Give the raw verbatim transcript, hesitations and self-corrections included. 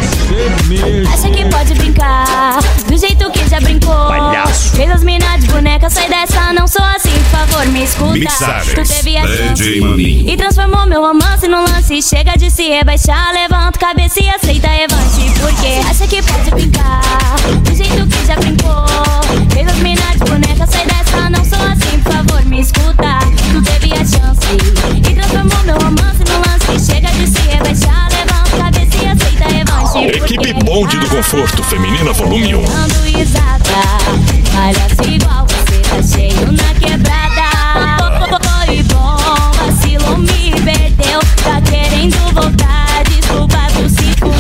você mesmo. Acha que pode brincar do jeito que já brincou. Palhaço. Fez as minas de boneca, sai dessa, não sou assim, por favor, me escuta. Mixagens, Tu teve a D J chance Maninho. e transformou meu romance num lance. Chega de se rebaixar, levanta a cabeça e aceita a revanche. Porque acha que pode brincar do jeito que já brincou. Fez as minas de boneca, sai dessa, não sou assim, por favor, me escuta. Tu teve a chance e transformou meu romance num lance. Chega de se rebaixar, levanta a cabeça e aceita a revanche. Equipe Bonde do Conforto Feminina Volume um. Dando risada, palhaço igual você tá cheio na quebrada. Foi bom, vacilou, me perdeu. Tá querendo voltar, desculpa por se